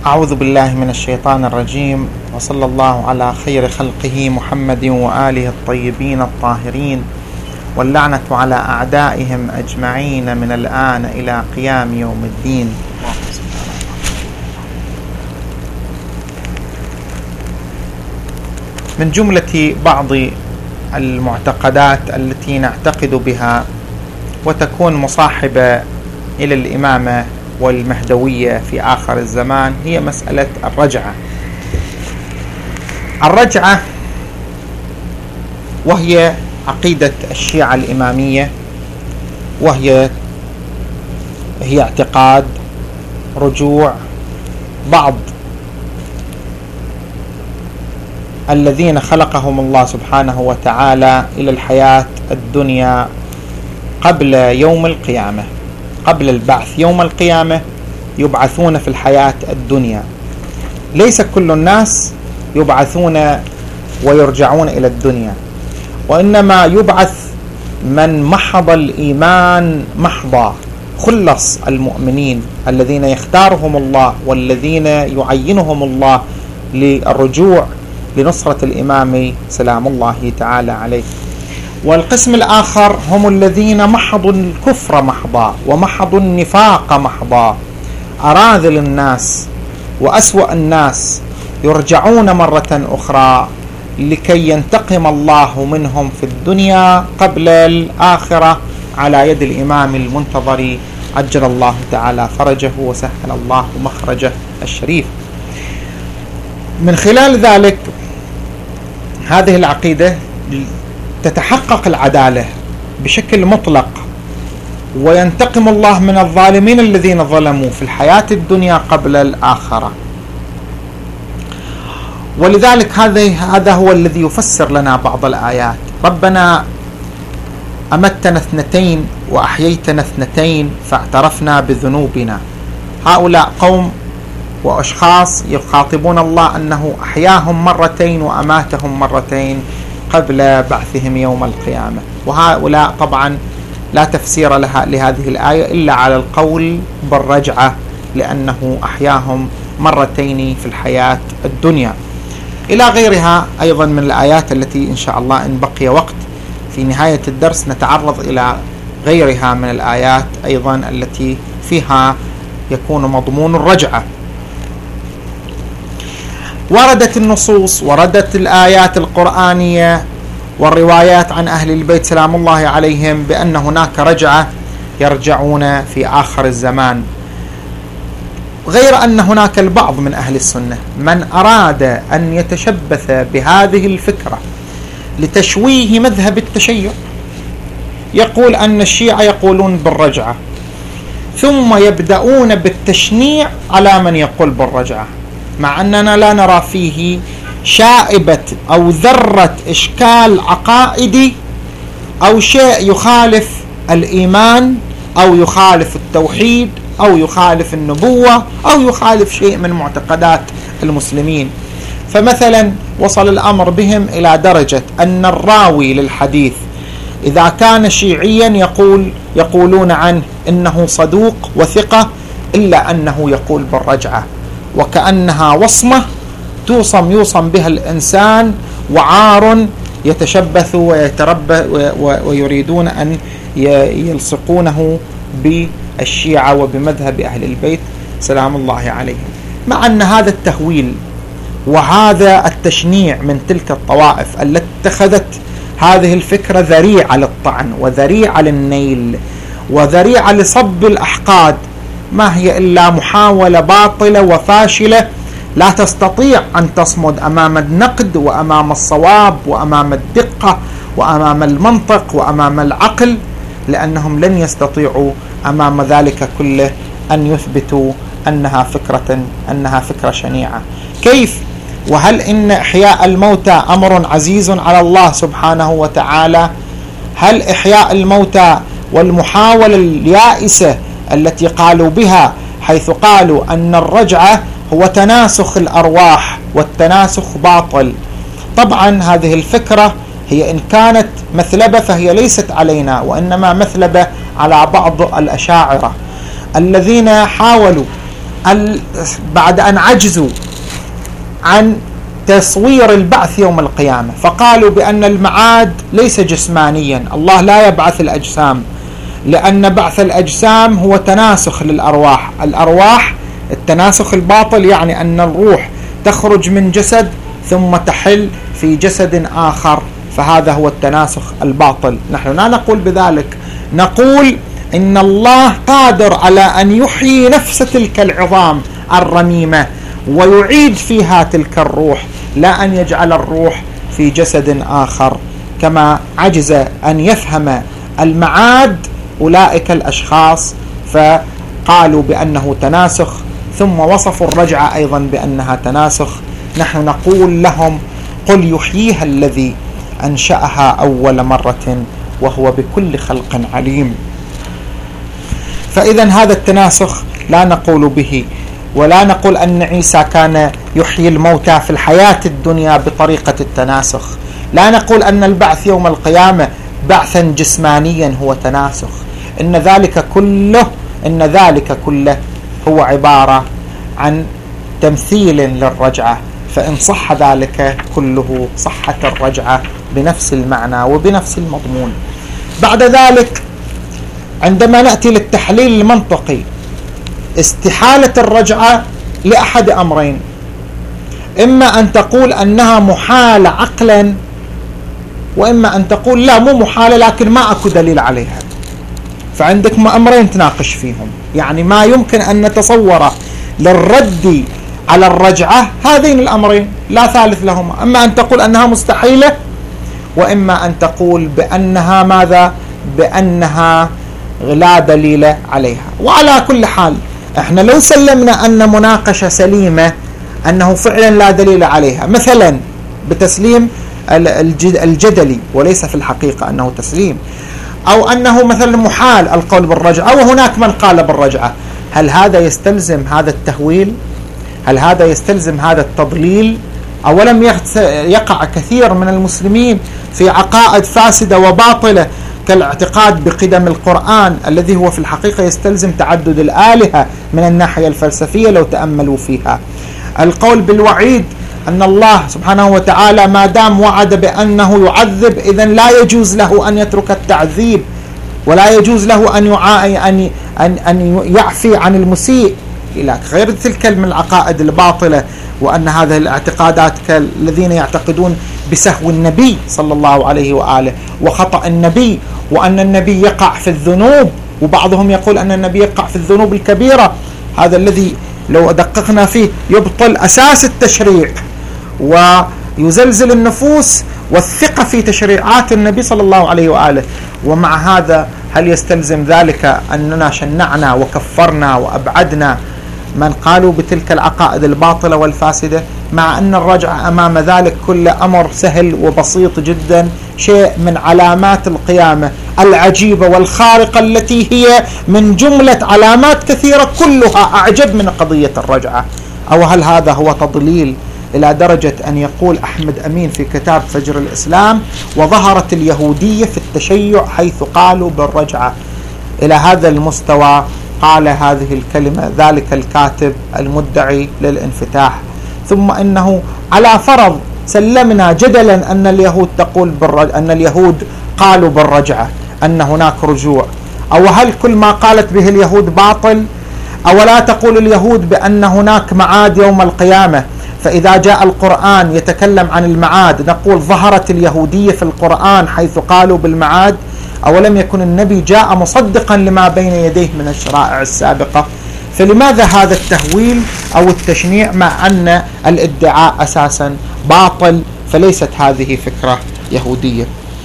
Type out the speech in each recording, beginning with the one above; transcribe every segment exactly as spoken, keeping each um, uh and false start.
أعوذ بالله من الشيطان الرجيم، وصلى الله على خير خلقه محمد وآله الطيبين الطاهرين، واللعنة على أعدائهم أجمعين من الآن إلى قيام يوم الدين. من جملة بعض المعتقدات التي نعتقد بها وتكون مصاحبة إلى الإمامة والمهدوية في آخر الزمان هي مسألة الرجعة. الرجعة وهي عقيدة الشيعة الإمامية، وهي هي اعتقاد رجوع بعض الذين خلقهم الله سبحانه وتعالى إلى الحياة الدنيا قبل يوم القيامة، قبل البعث. يوم القيامة يبعثون في الحياة الدنيا. ليس كل الناس يبعثون ويرجعون إلى الدنيا، وإنما يبعث من محض الإيمان محضا، خلص المؤمنين الذين يختارهم الله والذين يعينهم الله للرجوع لنصرة الإمام سلام الله تعالى عليه. والقسم الآخر هم الذين محضوا الكفر محضا ومحضوا النفاق محضا، أراذل الناس وأسوأ الناس يرجعون مرة أخرى لكي ينتقم الله منهم في الدنيا قبل الآخرة على يد الإمام المنتظر عجل الله تعالى فرجه وسهل الله مخرجه الشريف. من خلال ذلك هذه العقيدة تتحقق العدالة بشكل مطلق، وينتقم الله من الظالمين الذين ظلموا في الحياة الدنيا قبل الآخرة. ولذلك هذا هو الذي يفسر لنا بعض الآيات: ربنا أمتنا اثنتين وأحييتنا اثنتين فاعترفنا بذنوبنا. هؤلاء قوم وأشخاص يخاطبون الله أنه أحياهم مرتين وأماتهم مرتين قبل بعثهم يوم القيامة. وهؤلاء طبعا لا تفسير لها لهذه الآية إلا على القول بالرجعة، لأنه أحياهم مرتين في الحياة الدنيا، إلى غيرها أيضا من الآيات التي إن شاء الله إن بقي وقت في نهاية الدرس نتعرض إلى غيرها من الآيات أيضا التي فيها يكون مضمون الرجعة. وردت النصوص، وردت الآيات القرآنية والروايات عن أهل البيت سلام الله عليهم بأن هناك رجعة يرجعون في آخر الزمان، غير أن هناك البعض من أهل السنة من أراد أن يتشبث بهذه الفكرة لتشويه مذهب التشيع، يقول أن الشيعة يقولون بالرجعة ثم يبدأون بالتشنيع على من يقول بالرجعة، مع أننا لا نرى فيه شائبة أو ذرة إشكال عقائدي أو شيء يخالف الإيمان أو يخالف التوحيد أو يخالف النبوة أو يخالف شيء من معتقدات المسلمين. فمثلا وصل الأمر بهم إلى درجة أن الراوي للحديث إذا كان شيعيا يقول يقولون عنه إنه صدوق وثقة، إلا أنه يقول بالرجعة، وكأنها وصمة توصم يوصم بها الإنسان وعار يتشبث ويتربى ويريدون أن يلصقونه بالشيعة وبمذهب أهل البيت سلام الله عليهم. مع أن هذا التهويل وهذا التشنيع من تلك الطوائف التي اتخذت هذه الفكرة ذريعة للطعن وذريعة للنيل وذريعة لصب الأحقاد، ما هي إلا محاولة باطلة وفاشلة لا تستطيع أن تصمد أمام النقد وأمام الصواب وأمام الدقة وأمام المنطق وأمام العقل، لأنهم لن يستطيعوا أمام ذلك كله أن يثبتوا أنها فكرة أنها فكرة شنيعة. كيف؟ وهل إن إحياء الموتى أمر عزيز على الله سبحانه وتعالى؟ هل إحياء الموتى والمحاولة اليائسة التي قالوا بها حيث قالوا أن الرجعة هو تناسخ الأرواح والتناسخ باطل؟ طبعا هذه الفكرة هي إن كانت مثلبة فهي ليست علينا، وإنما مثلبة على بعض الأشاعرة الذين حاولوا بعد أن عجزوا عن تصوير البعث يوم القيامة فقالوا بأن المعاد ليس جسمانيا، الله لا يبعث الأجسام، لأن بعث الأجسام هو تناسخ للأرواح. الأرواح التناسخ الباطل يعني أن الروح تخرج من جسد ثم تحل في جسد آخر، فهذا هو التناسخ الباطل. نحن لا نقول بذلك، نقول إن الله قادر على أن يحيي نفس تلك العظام الرميمة ويعيد فيها تلك الروح، لا أن يجعل الروح في جسد آخر، كما عجز أن يفهم المعاد أولئك الأشخاص فقالوا بأنه تناسخ، ثم وصفوا الرجعة أيضا بأنها تناسخ. نحن نقول لهم قل يحييها الذي أنشأها أول مرة وهو بكل خلق عليم. فإذا هذا التناسخ لا نقول به، ولا نقول أن عيسى كان يحيي الموتى في الحياة الدنيا بطريقة التناسخ، لا نقول أن البعث يوم القيامة بعثا جسمانيا هو تناسخ، إن ذلك كله إن ذلك كله هو عبارة عن تمثيل للرجعة، فإن صح ذلك كله صحت الرجعة بنفس المعنى وبنفس المضمون. بعد ذلك عندما نأتي للتحليل المنطقي، استحالة الرجعة لأحد أمرين، إما أن تقول أنها محالة عقلا، وإما أن تقول لا مو محالة لكن ما أكو دليل عليها. فعندك أمرين تناقش فيهم، يعني ما يمكن أن نتصوره للرد على الرجعة هذين الأمرين لا ثالث لهما، أما أن تقول أنها مستحيلة، وإما أن تقول بأنها ماذا؟ بأنها لا دليل عليها. وعلى كل حال احنا لو سلمنا أن مناقشة سليمة أنه فعلا لا دليل عليها، مثلا بتسليم الجدلي وليس في الحقيقة أنه تسليم، أو أنه مثلا محال القول بالرجعة وهناك من قال بالرجعة، هل هذا يستلزم هذا التهويل؟ هل هذا يستلزم هذا التضليل؟ أولم يقع كثير من المسلمين في عقائد فاسدة وباطلة كالاعتقاد بقدم القرآن الذي هو في الحقيقة يستلزم تعدد الآلهة من الناحية الفلسفية لو تأملوا فيها. القول بالوعيد أن الله سبحانه وتعالى ما دام وعد بأنه يعذب إذن لا يجوز له أن يترك التعذيب، ولا يجوز له أن أن أن أن يعفي عن المسيء إلى غير تلك من العقائد الباطلة، وأن هذه الاعتقادات كالذين يعتقدون بسهو النبي صلى الله عليه وآله وخطأ النبي، وأن النبي يقع في الذنوب، وبعضهم يقول أن النبي يقع في الذنوب الكبيرة، هذا الذي لو دققنا فيه يبطل أساس التشريع ويزلزل النفوس والثقة في تشريعات النبي صلى الله عليه وآله. ومع هذا هل يستلزم ذلك أننا شنعنا وكفرنا وأبعدنا من قالوا بتلك العقائد الباطلة والفاسدة، مع أن الرجعة أمام ذلك كل أمر سهل وبسيط جدا، شيء من علامات القيامة العجيبة والخارقة التي هي من جملة علامات كثيرة كلها أعجب من قضية الرجعة؟ أو هل هذا هو تضليل إلى درجة أن يقول أحمد أمين في كتاب فجر الإسلام وظهرت اليهودية في التشيع حيث قالوا بالرجعة؟ إلى هذا المستوى قال هذه الكلمة ذلك الكاتب المدعي للانفتاح. ثم إنه على فرض سلمنا جدلا أن اليهود تقول بالرجعة، أن اليهود قالوا بالرجعة أن هناك رجوع، أو هل كل ما قالت به اليهود باطل؟ أو لا تقول اليهود بأن هناك معاد يوم القيامة، فإذا جاء القرآن يتكلم عن المعاد نقول ظهرت اليهودية في القرآن حيث قالوا بالمعاد؟ أولم يكن النبي جاء مصدقا لما بين يديه من الشرائع السابقة؟ فلماذا هذا التهويل أو التشنيع مع أن الادعاء أساسا باطل؟ فليست هذه فكرة يهودية.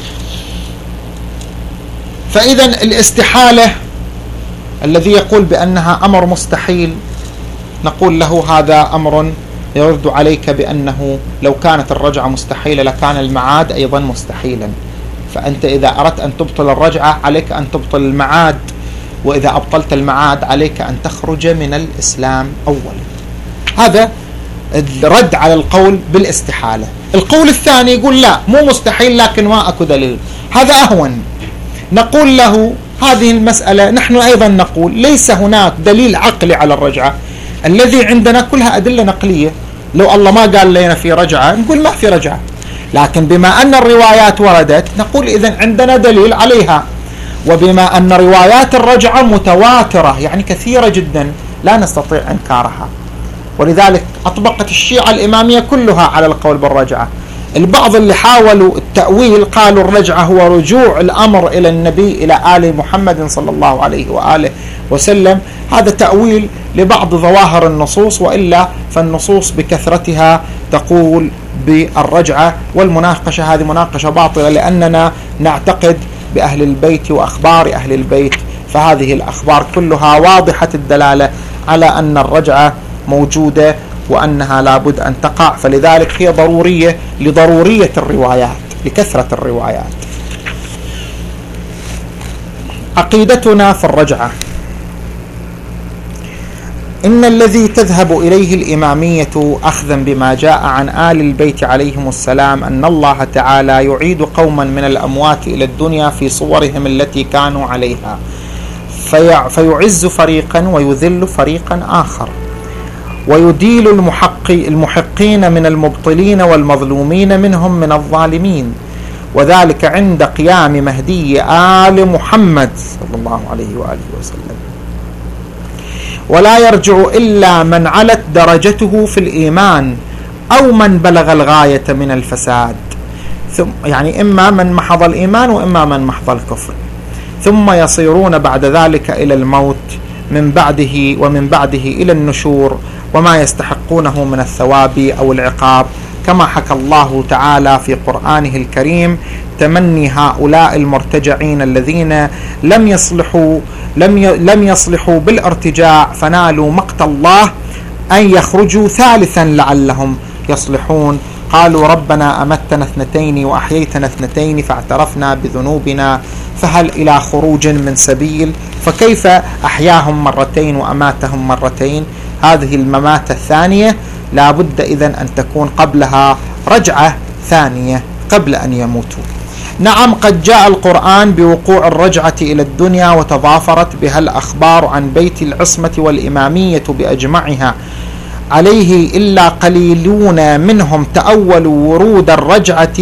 فإذا الاستحالة الذي يقول بأنها أمر مستحيل نقول له هذا أمر يرد عليك بأنه لو كانت الرجعة مستحيلة لكان المعاد أيضا مستحيلا، فأنت إذا أردت أن تبطل الرجعة عليك أن تبطل المعاد، وإذا أبطلت المعاد عليك أن تخرج من الإسلام أولا. هذا الرد على القول بالاستحالة. القول الثاني يقول لا مو مستحيل لكن ما أكو دليل، هذا أهون. نقول له هذه المسألة نحن أيضا نقول ليس هناك دليل عقلي على الرجعة، الذي عندنا كلها أدلة نقلية. لو الله ما قال لنا في رجعة نقول ما في رجعة، لكن بما أن الروايات وردت نقول إذن عندنا دليل عليها. وبما أن روايات الرجعة متواترة يعني كثيرة جدا لا نستطيع إنكارها، ولذلك أطبقت الشيعة الإمامية كلها على القول بالرجعة. البعض اللي حاولوا التأويل قالوا الرجعة هو رجوع الأمر إلى النبي إلى آل محمد صلى الله عليه وآله وسلم. هذا تأويل لبعض ظواهر النصوص، وإلا فالنصوص بكثرتها تقول بالرجعة. والمناقشة هذه مناقشة باطلة، لأننا نعتقد بأهل البيت وأخبار أهل البيت، فهذه الأخبار كلها واضحة الدلالة على أن الرجعة موجودة وأنها لابد أن تقع، فلذلك هي ضرورية لضرورية الروايات، لكثرة الروايات. عقيدتنا في الرجعة: إن الذي تذهب إليه الإمامية أخذا بما جاء عن آل البيت عليهم السلام أن الله تعالى يعيد قوما من الأموات إلى الدنيا في صورهم التي كانوا عليها، في فيعز فريقا ويذل فريقا آخر، ويديل المحق المحقين من المبطلين والمظلومين منهم من الظالمين، وذلك عند قيام مهدي آل محمد صلى الله عليه وآله وسلم. ولا يرجع إلا من علت درجته في الإيمان أو من بلغ الغاية من الفساد، ثم يعني إما من محض الإيمان وإما من محض الكفر، ثم يصيرون بعد ذلك إلى الموت من بعده، ومن بعده إلى النشور وما يستحقونه من الثواب أو العقاب، كما حكى الله تعالى في قرآنه الكريم تمني هؤلاء المرتجعين الذين لم يصلحوا لم لم يصلحوا بالارتجاع فنالوا مقت الله أن يخرجوا ثالثا لعلهم يصلحون. قالوا ربنا أمتنا اثنتين وأحييتنا اثنتين فاعترفنا بذنوبنا فهل إلى خروج من سبيل، فكيف أحياهم مرتين وأماتهم مرتين؟ هذه المماتة الثانية لا بد إذن أن تكون قبلها رجعة ثانية قبل أن يموتوا. نعم، قد جاء القرآن بوقوع الرجعة إلى الدنيا وتضافرت بها الأخبار عن بيت العصمة والإمامية بأجمعها عليه، إلا قليلون منهم تأولوا ورود الرجعة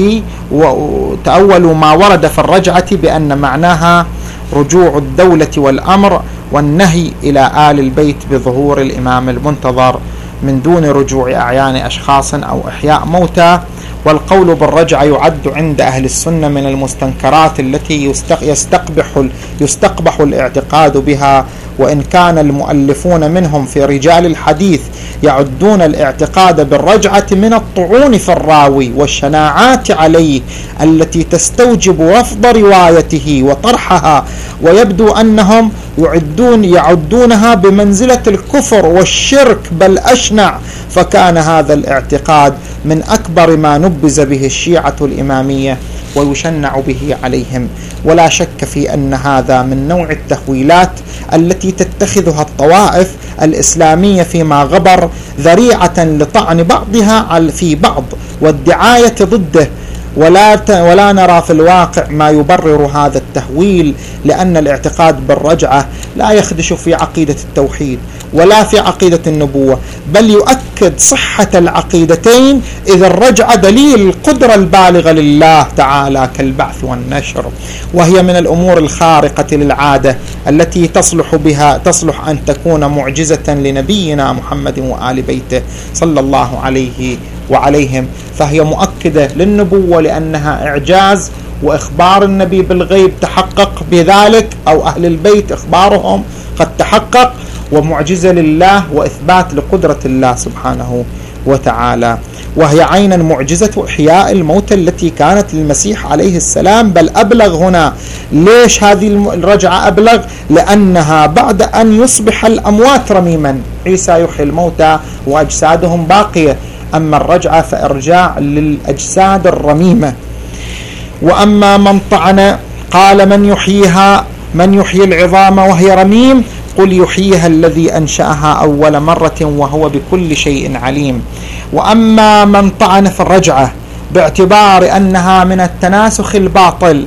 وتأولوا ما ورد في الرجعة بأن معناها رجوع الدولة والأمر والنهي إلى آل البيت بظهور الإمام المنتظر من دون رجوع أعيان أشخاص أو إحياء موتى. والقول بالرجعة يعد عند أهل السنة من المستنكرات التي يستقبح, يستقبح الاعتقاد بها، وإن كان المؤلفون منهم في رجال الحديث يعدون الاعتقاد بالرجعة من الطعون في الراوي والشناعات عليه التي تستوجب رفض روايته وطرحها، ويبدو أنهم يعدون يعدونها بمنزلة الكفر والشرك بل أشنع، فكان هذا الاعتقاد من أكبر ما نبذ به الشيعة الإمامية ويشنع به عليهم. ولا شك في أن هذا من نوع التهويلات التي تتخذها الطوائف الإسلامية فيما غبر ذريعة لطعن بعضها في بعض والدعاية ضده، ولا ولا نرى في الواقع ما يبرر هذا التهويل، لأن الاعتقاد بالرجعة لا يخدش في عقيدة التوحيد ولا في عقيدة النبوة، بل يؤكد صحة العقيدتين، إذ الرجعة دليل القدرة البالغة لله تعالى كالبعث والنشر، وهي من الأمور الخارقة للعادة التي تصلح بها تصلح أن تكون معجزة لنبينا محمد وآل بيته صلى الله عليه وعليهم، فهي مؤكدة للنبوة لأنها إعجاز، وإخبار النبي بالغيب تحقق بذلك، أو أهل البيت إخبارهم قد تحقق، ومعجزة لله وإثبات لقدرة الله سبحانه وتعالى، وهي عينا معجزة إحياء الموتى التي كانت للمسيح عليه السلام، بل أبلغ هنا. ليش هذه الرجعة أبلغ؟ لأنها بعد أن يصبح الأموات رميما، عيسى يحيي الموتى وأجسادهم باقية، أما الرجعة فإرجاع للأجساد الرميمة. وأما من طعن قال من يحييها من يحيي العظام وهي رميم، قل يحييها الذي أنشأها أول مرة وهو بكل شيء عليم. وأما من طعن في الرجعة باعتبار أنها من التناسخ الباطل،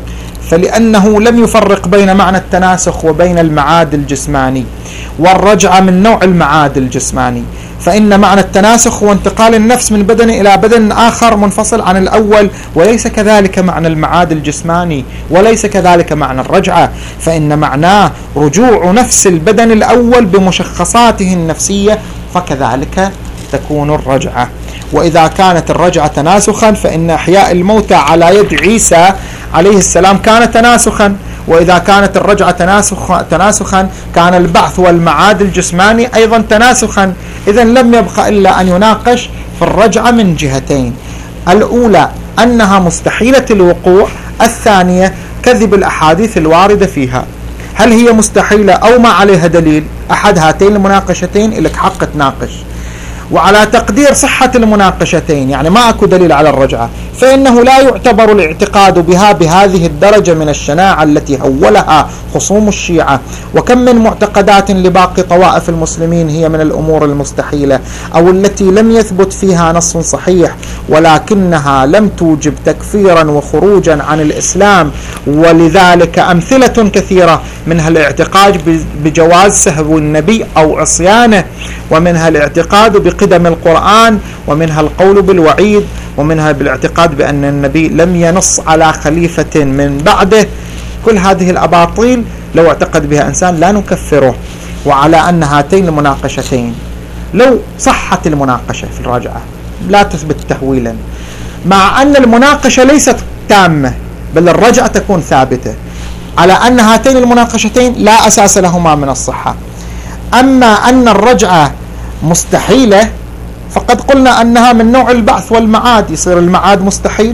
فلأنه لم يفرق بين معنى التناسخ وبين المعاد الجسماني، والرجعة من نوع المعاد الجسماني، فإن معنى التناسخ هو انتقال النفس من بدن إلى بدن آخر منفصل عن الأول، وليس كذلك معنى المعاد الجسماني، وليس كذلك معنى الرجعة، فإن معناه رجوع نفس البدن الأول بمشخصاته النفسية، فكذلك تكون الرجعة. وإذا كانت الرجعة تناسخا فإن إحياء الموتى على يد عيسى عليه السلام كان تناسخا، وإذا كانت الرجعة تناسخ تناسخا كان البعث والمعاد الجسماني أيضا تناسخا. إذن لم يبقى إلا أن يناقش في الرجعة من جهتين: الأولى أنها مستحيلة الوقوع، الثانية كذب الأحاديث الواردة فيها، هل هي مستحيلة أو ما عليها دليل؟ أحد هاتين المناقشتين لك حق تناقش. وعلى تقدير صحة المناقشتين، يعني ما أكو دليل على الرجعة، فإنه لا يعتبر الاعتقاد بها بهذه الدرجة من الشناعة التي هولها خصوم الشيعة. وكم من معتقدات لباقي طوائف المسلمين هي من الأمور المستحيلة أو التي لم يثبت فيها نص صحيح، ولكنها لم توجب تكفيرا وخروجا عن الإسلام، ولذلك أمثلة كثيرة، منها الاعتقاد بجواز سهو النبي أو عصيانه، ومنها الاعتقاد بقدم القرآن، ومنها القول بالوعيد، ومنها بالاعتقاد بأن النبي لم ينص على خليفة من بعده. كل هذه الأباطيل لو اعتقد بها إنسان لا نكفره. وعلى أن هاتين المناقشتين لو صحت المناقشة في الرجعة لا تثبت تهويلا، مع أن المناقشة ليست تامة بل الرجعة تكون ثابتة، على أن هاتين المناقشتين لا أساس لهما من الصحة. أما أن الرجعة مستحيلة فقد قلنا أنها من نوع البعث والمعاد، يصير المعاد مستحيل،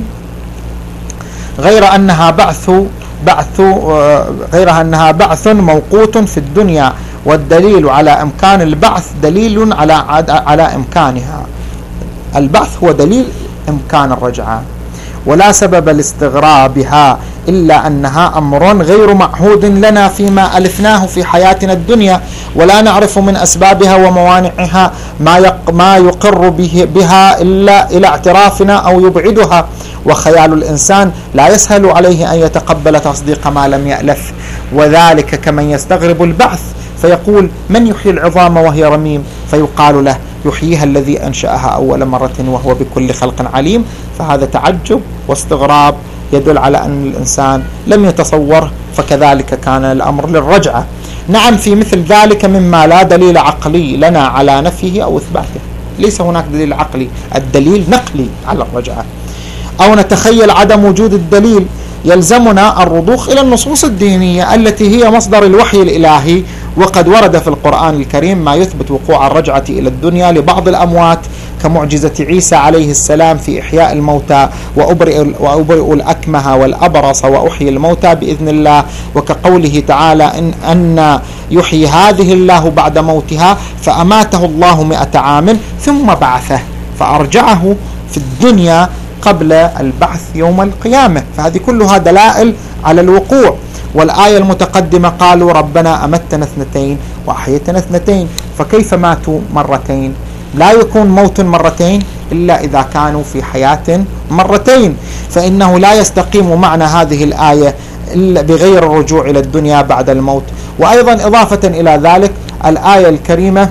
غير أنها بعث بعث غيرها أنها بعث موقوت في الدنيا، والدليل على إمكان البعث دليل على على إمكانها. البعث هو دليل إمكان الرجعة، ولا سبب لاستغرابها إلا أنها أمر غير معهود لنا فيما ألفناه في حياتنا الدنيا، ولا نعرف من أسبابها وموانعها ما ما يقر به بها إلا إلى اعترافنا أو يبعدها. وخيال الإنسان لا يسهل عليه أن يتقبل تصديق ما لم يألف، وذلك كمن يستغرب البعث فيقول: من يحيي العظام وهي رميم؟ فيقال له: يحييها الذي أنشأها أول مرة وهو بكل خلق عليم. فهذا تعجب واستغراب يدل على أن الإنسان لم يتصوره، فكذلك كان الأمر للرجعة. نعم، في مثل ذلك مما لا دليل عقلي لنا على نفيه أو إثباته، ليس هناك دليل عقلي، الدليل نقلي على الرجعة، أو نتخيل عدم وجود الدليل، يلزمنا الرضوخ إلى النصوص الدينية التي هي مصدر الوحي الإلهي. وقد ورد في القرآن الكريم ما يثبت وقوع الرجعة إلى الدنيا لبعض الأموات، كمعجزة عيسى عليه السلام في إحياء الموتى وأبرئ, وأبرئ الأكمه والأبرص وأحيي الموتى بإذن الله، وكقوله تعالى: إن, أن يحيي هذه الله بعد موتها فأماته الله مئة عام ثم بعثه فأرجعه في الدنيا قبل البعث يوم القيامة. فهذه كلها دلائل على الوقوع. والآية المتقدمة قالوا: ربنا أمتنا اثنتين وأحيتنا اثنتين، فكيف ماتوا مرتين؟ لا يكون موت مرتين إلا إذا كانوا في حياة مرتين، فإنه لا يستقيم معنى هذه الآية إلا بغير الرجوع إلى الدنيا بعد الموت. وأيضا إضافة إلى ذلك الآية الكريمة: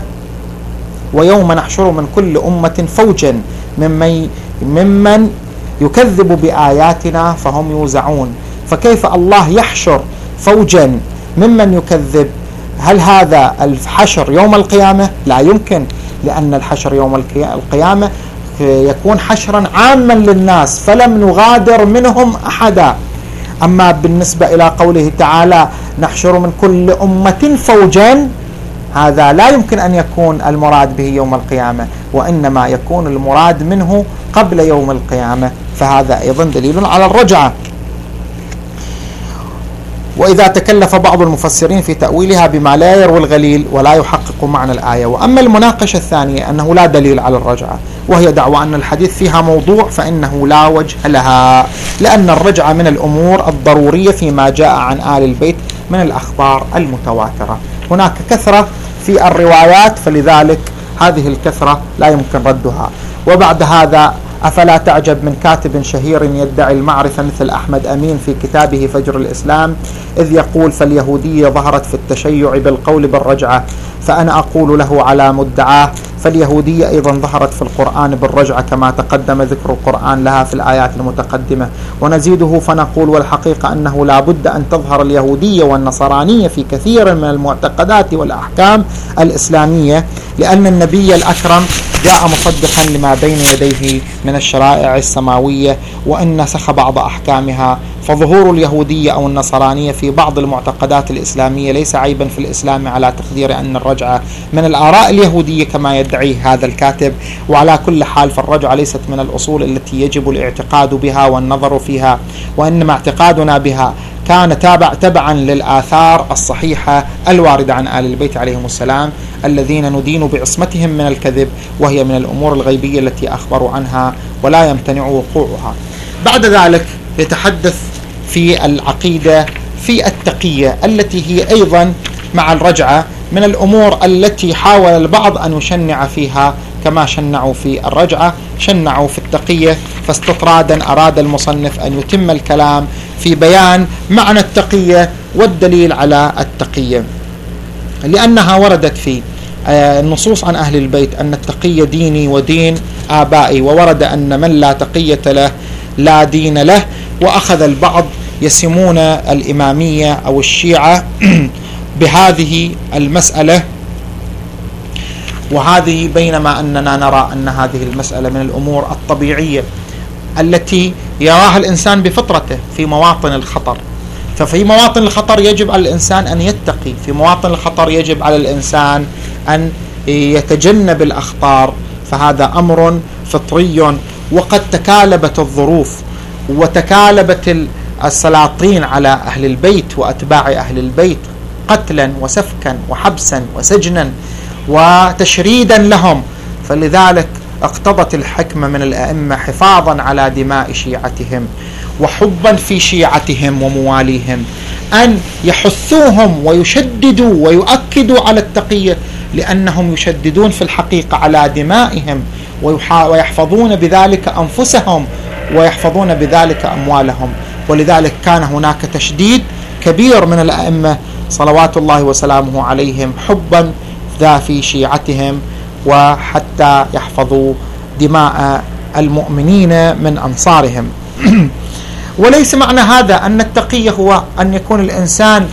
ويوم نحشر من كل أمة فوجا ممن ممن يكذب بآياتنا فهم يوزعون. فكيف الله يحشر فوجا ممن يكذب؟ هل هذا الحشر يوم القيامة؟ لا يمكن، لأن الحشر يوم القيامة يكون حشرا عاما للناس فلم نغادر منهم أحدا. أما بالنسبة إلى قوله تعالى: نحشر من كل أمة فوجا، هذا لا يمكن أن يكون المراد به يوم القيامة، وإنما يكون المراد منه قبل يوم القيامة، فهذا أيضا دليل على الرجعة. وإذا تكلف بعض المفسرين في تأويلها بما لا يروي الغليل ولا يحقق معنى الآية. وأما المناقشة الثانية أنه لا دليل على الرجعة، وهي دعوى أن الحديث فيها موضوع، فإنه لا وجه لها، لأن الرجعة من الأمور الضرورية فيما جاء عن آل البيت من الأخبار المتواترة. هناك كثرة في الروايات، فلذلك هذه الكثرة لا يمكن ردها. وبعد هذا أفلا تعجب من كاتب شهير يدعي المعرفة مثل أحمد أمين في كتابه فجر الإسلام، إذ يقول: فاليهودية ظهرت في التشيع بالقول بالرجعة، فأنا أقول له على مدعاه فاليهودية أيضا ظهرت في القرآن بالرجعة كما تقدم ذكر القرآن لها في الآيات المتقدمة. ونزيده فنقول: والحقيقة أنه لا بد أن تظهر اليهودية والنصرانية في كثير من المعتقدات والأحكام الإسلامية، لأن النبي الأكرم جاء مصدقا لما بين يديه من الشرائع السماوية وإن نسخ بعض أحكامها. فظهور اليهودية أو النصرانية في بعض المعتقدات الإسلامية ليس عيبا في الإسلام على تقدير أن الرجعة من الآراء اليهودية كما يدعي هذا الكاتب. وعلى كل حال فالرجعة ليست من الأصول التي يجب الاعتقاد بها والنظر فيها، وإنما اعتقادنا بها كان تابع تبعا للآثار الصحيحة الواردة عن آل البيت عليهم السلام الذين ندين بعصمتهم من الكذب، وهي من الأمور الغيبية التي أخبروا عنها ولا يمتنع وقوعها. بعد ذلك يتحدث في العقيدة في التقية التي هي أيضا مع الرجعة من الأمور التي حاول البعض أن يشنع فيها كما شنعوا في الرجعة، شنعوا في التقية. فاستطرادا أراد المصنف أن يتم الكلام في بيان معنى التقية والدليل على التقية، لأنها وردت في النصوص عن أهل البيت أن التقية ديني ودين آبائي، وورد أن من لا تقية له لا دين له. وأخذ البعض يسمون الإمامية أو الشيعة بهذه المسألة، وهذه بينما أننا نرى أن هذه المسألة من الأمور الطبيعية التي يراها الإنسان بفطرته في مواطن الخطر. ففي مواطن الخطر يجب على الإنسان أن يتقي، في مواطن الخطر يجب على الإنسان أن يتجنب الأخطار، فهذا أمر فطري. وقد تكالبت الظروف وتكالبت السلاطين على أهل البيت وأتباع أهل البيت قتلا وسفكا وحبسا وسجنا وتشريدا لهم، فلذلك اقتضت الحكمة من الأئمة حفاظا على دماء شيعتهم وحبا في شيعتهم ومواليهم أن يحثوهم ويشددوا ويؤكدوا على التقية، لأنهم يشددون في الحقيقة على دمائهم ويحفظون بذلك أنفسهم ويحفظون بذلك أموالهم. ولذلك كان هناك تشديد كبير من الأئمة صلوات الله وسلامه عليهم حبا ذا في شيعتهم وحتى يحفظوا دماء المؤمنين من أنصارهم. وليس معنى هذا أن التقية هو أن يكون الإنسان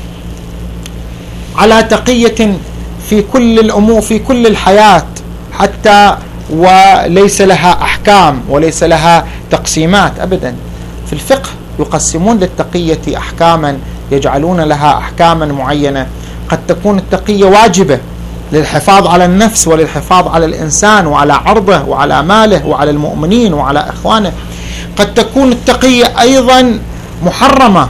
على تقية في كل الأمور في كل الحياة حتى وليس لها أحكام وليس لها تقسيمات أبدا. في الفقه يقسمون للتقية أحكاما، يجعلون لها أحكاما معينة. قد تكون التقية واجبة للحفاظ على النفس وللحفاظ على الإنسان وعلى عرضه وعلى ماله وعلى المؤمنين وعلى إخوانه. قد تكون التقية أيضا محرمة،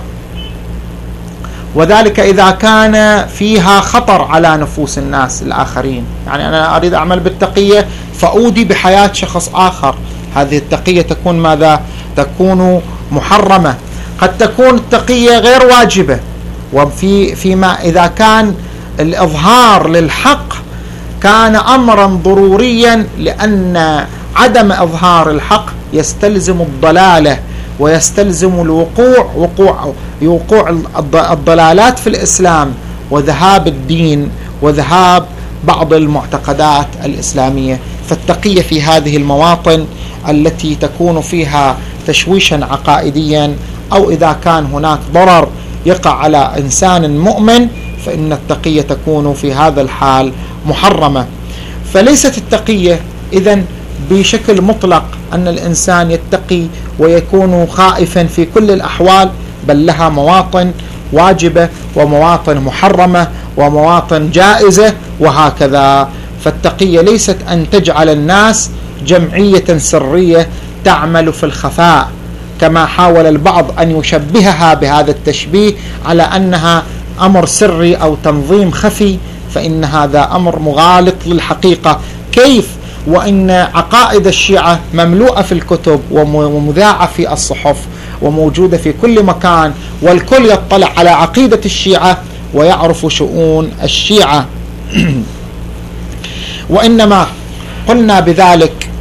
وذلك إذا كان فيها خطر على نفوس الناس الآخرين. يعني أنا أريد أعمل بالتقية فأودي بحياة شخص آخر، هذه التقية تكون ماذا؟ تكون محرمة. قد تكون التقية غير واجبة، وفي فيما إذا كان الإظهار للحق كان أمرا ضروريا، لأن عدم إظهار الحق يستلزم الضلالة ويستلزم الوقوع وقوع وقوع الضلالات في الإسلام وذهاب الدين وذهاب بعض المعتقدات الإسلامية. فالتقية في هذه المواطن التي تكون فيها تشويشا عقائديا أو إذا كان هناك ضرر يقع على إنسان مؤمن فإن التقية تكون في هذا الحال محرمة. فليست التقية إذن بشكل مطلق أن الإنسان يتقي ويكون خائفا في كل الأحوال، بل لها مواطن واجبة ومواطن محرمة ومواطن جائزة وهكذا. فالتقية ليست أن تجعل الناس جمعية سرية تعمل في الخفاء كما حاول البعض أن يشبهها بهذا التشبيه على أنها أمر سري أو تنظيم خفي، فإن هذا أمر مغالط للحقيقة. كيف وإن عقائد الشيعة مملوءة في الكتب ومذاعة في الصحف وموجودة في كل مكان، والكل يطلع على عقيدة الشيعة ويعرف شؤون الشيعة. وإنما قلنا بذلك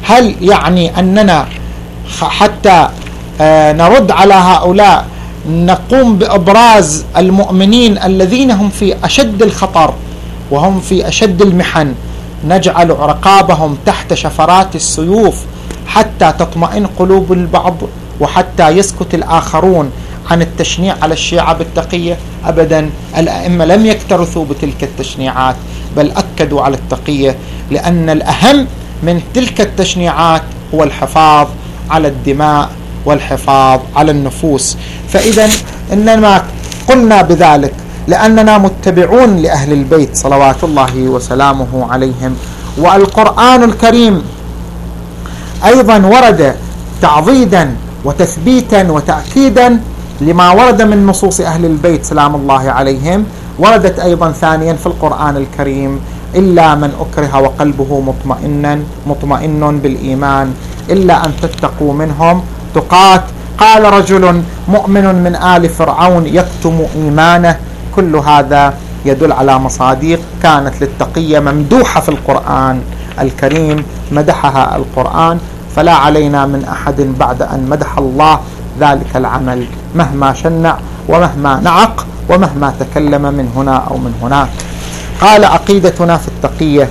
هل يعني أننا حتى نرد على هؤلاء نقوم بإبراز المؤمنين الذين هم في أشد الخطر وهم في أشد المحن، نجعل رقابهم تحت شفرات السيوف حتى تطمئن قلوب البعض وحتى يسكت الآخرون عن التشنيع على الشيعة بالتقية؟ أبدا، الأئمة لم يكترثوا بتلك التشنيعات، بل أكدوا على التقية، لأن الأهم من تلك التشنيعات هو الحفاظ على الدماء والحفاظ على النفوس. فإذا إنما قلنا بذلك لأننا متبعون لأهل البيت صلوات الله وسلامه عليهم. والقرآن الكريم أيضا ورد تعضيدا وتثبيتا وتأكيدا لما ورد من نصوص أهل البيت سلام الله عليهم. وردت أيضا ثانيا في القرآن الكريم: إلا من أكره وقلبه مطمئنا مطمئن بالإيمان إلا أن تتقوا منهم تقات. قال رجل مؤمن من آل فرعون يكتم إيمانه. كل هذا يدل على مصادق كانت للتقية ممدوحة في القرآن الكريم، مدحها القرآن، فلا علينا من أحد بعد أن مدح الله ذلك العمل مهما شنع ومهما نعق ومهما تكلم من هنا أو من هناك. قال: عقيدتنا في التقية.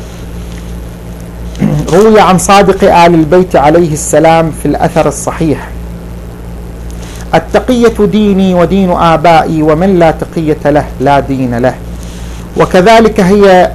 روي عن صادق آل البيت عليه السلام في الأثر الصحيح: التقية ديني ودين آبائي ومن لا تقية له لا دين له. وكذلك هي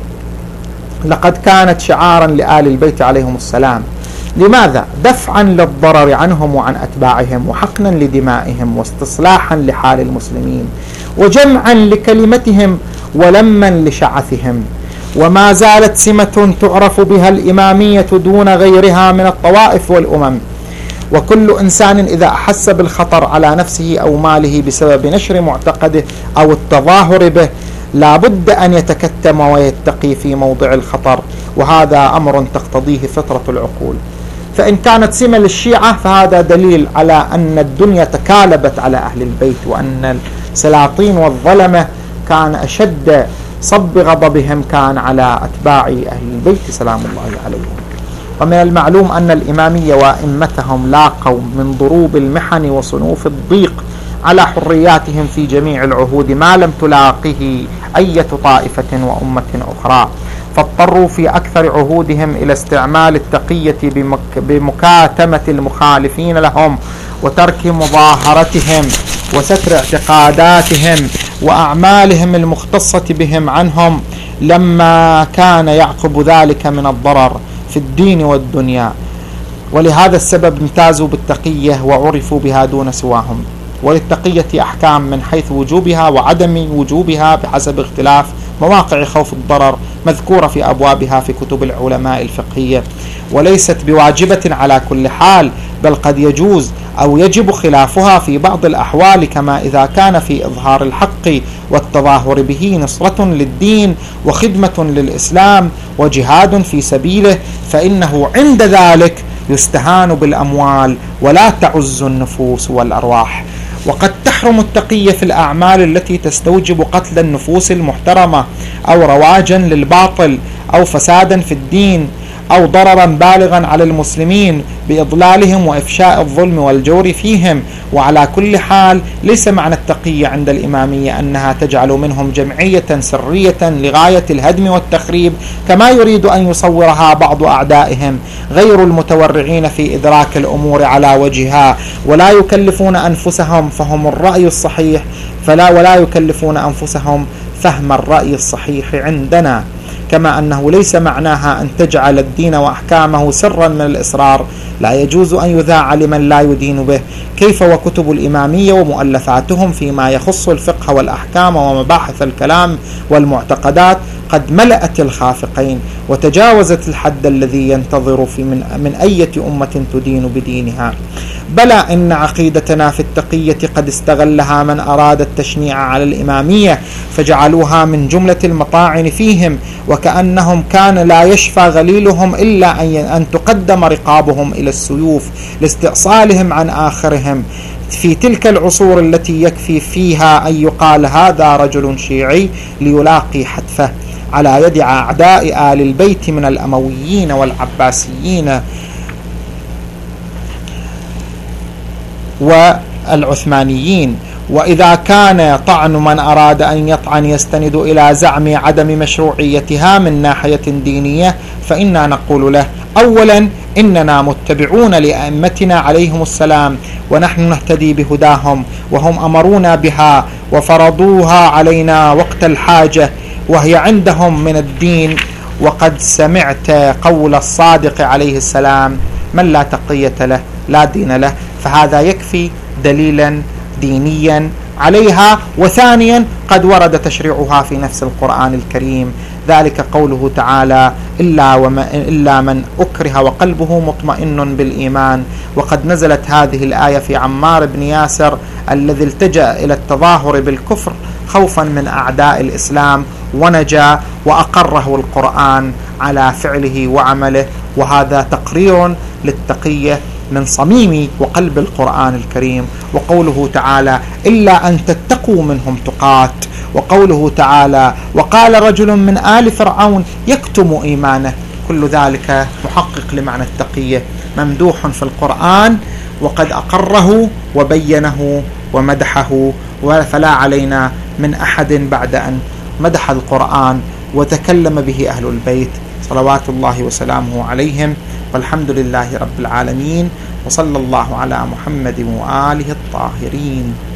لقد كانت شعارا لآل البيت عليهم السلام. لماذا؟ دفعا للضرر عنهم وعن أتباعهم، وحقنا لدمائهم، واستصلاحا لحال المسلمين، وجمعا لكلمتهم، ولما لشعثهم. وما زالت سمة تعرف بها الإمامية دون غيرها من الطوائف والأمم. وكل إنسان إذا أحس بالخطر على نفسه أو ماله بسبب نشر معتقده أو التظاهر به لا بد أن يتكتم ويتقي في موضع الخطر، وهذا أمر تقتضيه فطرة العقول. فإن كانت سمة للشيعة فهذا دليل على أن الدنيا تكالبت على أهل البيت، وأن السلاطين والظلمة كان أشد صب غضبهم كان على أتباع أهل البيت سلام الله عليهم. ومن المعلوم أن الإمامية وأئمتهم لاقوا من ضروب المحن وصنوف الضيق على حرياتهم في جميع العهود ما لم تلاقه أي طائفة وأمة أخرى، فاضطروا في أكثر عهودهم إلى استعمال التقية بمك بمكاتمة المخالفين لهم وترك مظاهرتهم وستر اعتقاداتهم وأعمالهم المختصة بهم عنهم، لما كان يعقب ذلك من الضرر في الدين والدنيا. ولهذا السبب امتازوا بالتقية وعرفوا بها دون سواهم. وللتقية أحكام من حيث وجوبها وعدم وجوبها بحسب اختلاف مواقع خوف الضرر مذكورة في أبوابها في كتب العلماء الفقهية، وليست بواجبة على كل حال، بل قد يجوز أو يجب خلافها في بعض الأحوال، كما إذا كان في إظهار الحق والتظاهر به نصرة للدين وخدمة للإسلام وجهاد في سبيله، فإنه عند ذلك يستهان بالأموال ولا تعز النفوس والأرواح. وقد تحرم التقية في الأعمال التي تستوجب قتل النفوس المحترمة أو رواجا للباطل أو فسادا في الدين أو ضررا بالغا على المسلمين بإضلالهم وإفشاء الظلم والجور فيهم. وعلى كل حال ليس معنى التقية عند الإمامية أنها تجعل منهم جمعية سرية لغاية الهدم والتخريب كما يريد أن يصورها بعض أعدائهم، غير المتورعين في إدراك الأمور على وجهها، ولا يكلفون أنفسهم فهم الرأي الصحيح فلا ولا يكلفون أنفسهم فهم الرأي الصحيح عندنا. كما أنه ليس معناها أن تجعل الدين وأحكامه سرا من الإسرار لا يجوز أن يذاع لمن لا يدين به، كيف وكتب الإمامية ومؤلفاتهم فيما يخص الفقه والأحكام ومباحث الكلام والمعتقدات قد ملأت الخافقين وتجاوزت الحد الذي ينتظر في من, من أي أمة تدين بدينها. بلى إن عقيدتنا في التقية قد استغلها من أراد التشنيع على الإمامية فجعلوها من جملة المطاعن فيهم، وكأنهم كان لا يشفى غليلهم إلا أن تقدم رقابهم إلى السيوف لاستئصالهم عن آخرهم في تلك العصور التي يكفي فيها أن يقال هذا رجل شيعي ليلاقي حتفه على يد أعداء آل البيت من الأمويين والعباسيين والعثمانيين. وإذا كان طعن من أراد أن يطعن يستند إلى زعم عدم مشروعيتها من ناحية دينية، فإنا نقول له: أولا، إننا متبعون لأئمتنا عليهم السلام، ونحن نهتدي بهداهم، وهم أمرونا بها وفرضوها علينا وقت الحاجة، وهي عندهم من الدين. وقد سمعت قول الصادق عليه السلام: من لا تقية له لا دين له. فهذا يكفي دليلا دينيا عليها. وثانيا، قد ورد تشريعها في نفس القرآن الكريم، ذلك قوله تعالى: إلا, وما إلا من أكره وقلبه مطمئن بالإيمان. وقد نزلت هذه الآية في عمار بن ياسر الذي التجأ إلى التظاهر بالكفر خوفا من أعداء الإسلام، ونجا وأقره القرآن على فعله وعمله. وهذا تقرير للتقية من صميم وقلب القرآن الكريم. وقوله تعالى: إلا أن تتقوا منهم تقات. وقوله تعالى: وقال رجل من آل فرعون يكتم إيمانه. كل ذلك محقق لمعنى التقية، ممدوح في القرآن، وقد أقره وبينه ومدحه. فلا علينا من أحد بعد أن مدح القرآن وتكلم به أهل البيت صلوات الله وسلامه عليهم. والحمد لله رب العالمين، وصلى الله على محمد وآله الطاهرين.